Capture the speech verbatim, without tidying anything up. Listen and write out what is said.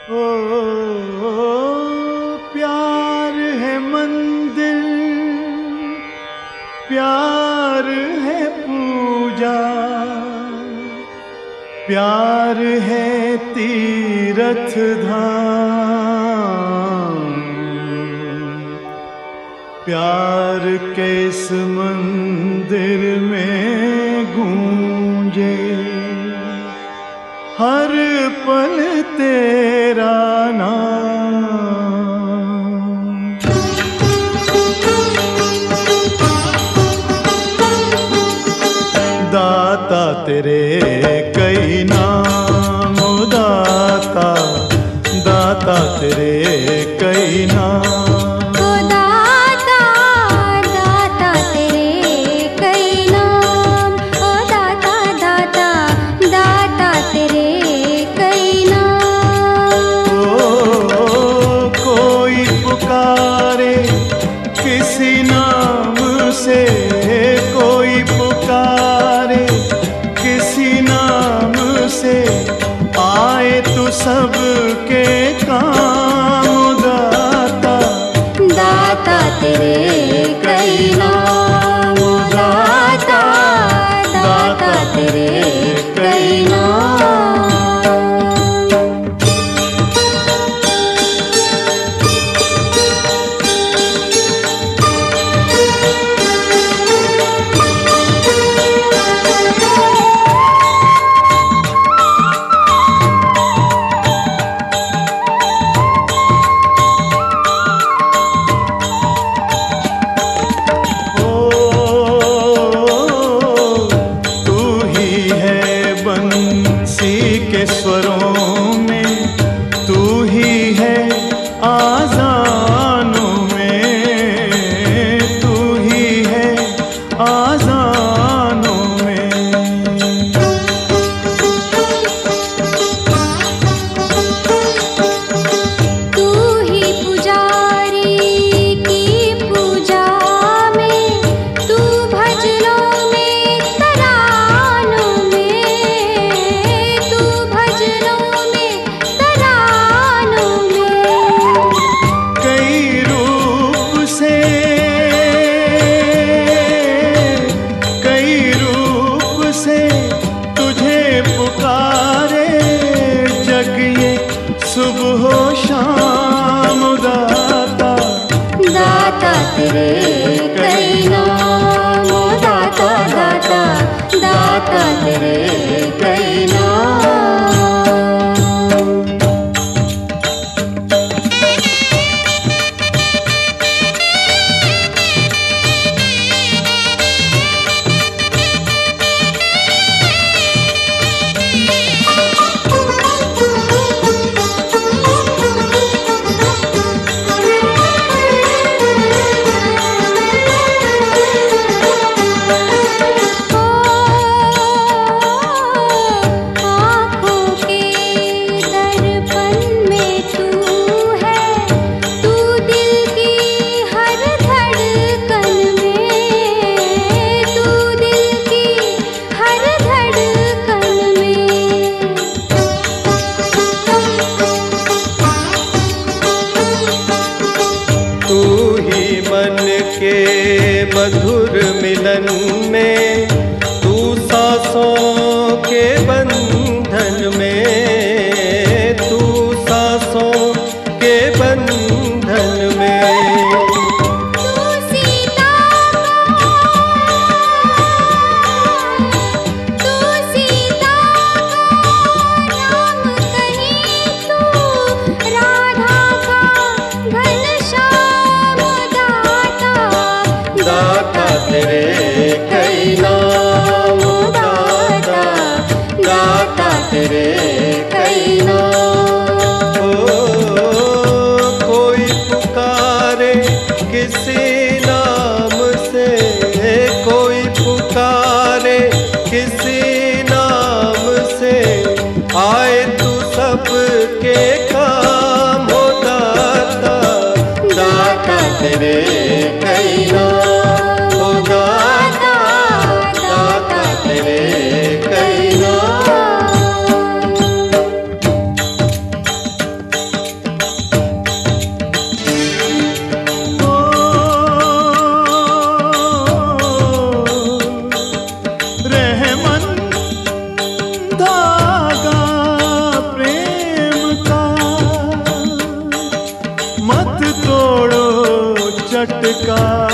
ओ, प्यार है मंदिर, प्यार है पूजा, प्यार है तीर्थ धाम। प्यार के इस मंदिर में गूंजे हर पल तेरा नाम। दाता तेरे कई नाम, ओ दाता दाता तेरे कई नाम। कोई पुकारे किसी नाम से, आए तू सबके काम। दाता दाता तेरे कई नाम, दाता दाता तेरे कई नाम। के स्वरों में तू ही है, आज़ानों में तू ही है, आज़ानों में। तू ही पुजारी की पूजा में, तू भजनों में तरानों में, सुबह हो शाम। दाता दाता तेरे कई नाम, दाता दाता दाता तेरे कई नाम। के मधुर मिलन में, तू सांसों के बंधन में, तू सांसों के बंधन में। तू सीता का, तू सीता का नाम कहीं, तू राधा का घनश्याम। दाता तेरे कई नाम, दाता दाता तेरे कई नाम। ओ, कोई पुकारे किसी नाम से, कोई पुकारे किसी नाम से, आए तू सबके काम। हो दाता दाता तेरे कई नाम, हो दाता दाता तेरे कई नाम। लटका